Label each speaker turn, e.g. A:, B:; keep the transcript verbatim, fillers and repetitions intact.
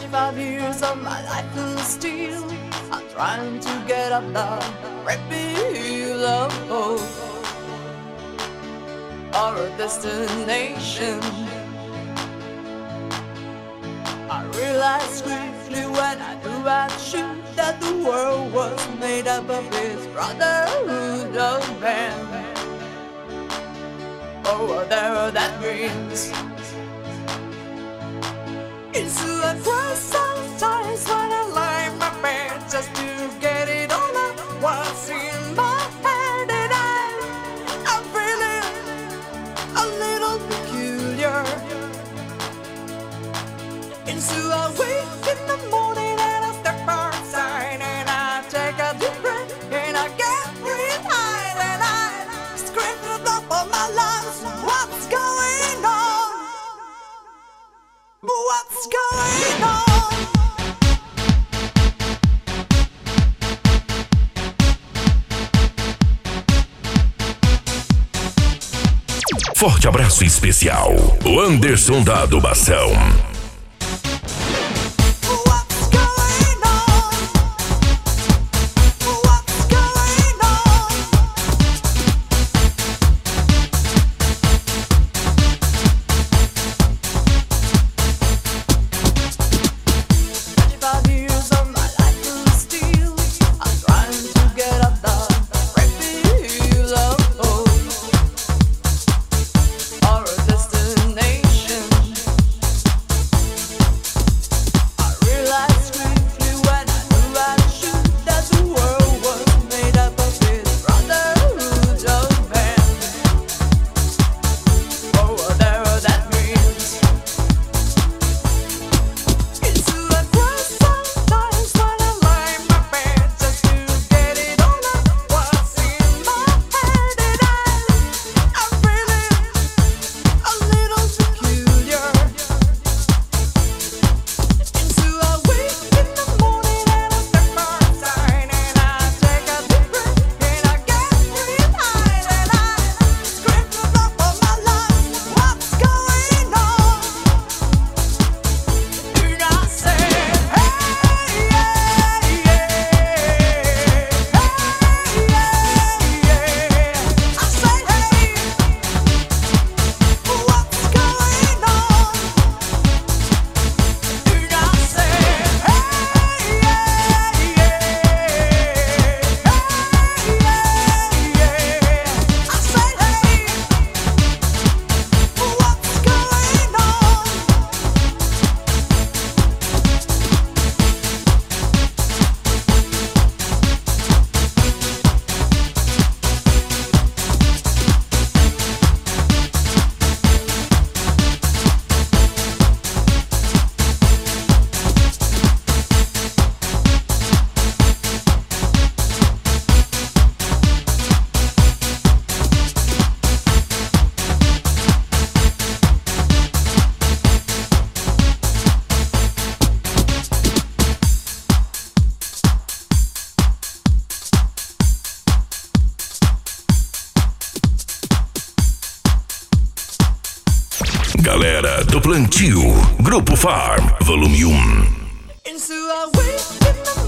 A: Twenty-five years of my life is still I'm trying to get up the repeal of hope or a destination. I realized swiftly when I knew I'd shoot that the world was made up of this brotherhood of man. Oh, whatever that means. Into a cross sometimes when I lie my bed just to get it all out what's in my head, and I, I'm feeling a little peculiar. Into a wake in the morning and I step outside and I take a deep breath and I get real high and I scream to the top of my lungs, what's going on? What's going on?
B: Forte abraço especial, o Anderson da Adubação. Galera do Plantio, Grupo Farm, volume um.
A: Into a wake in the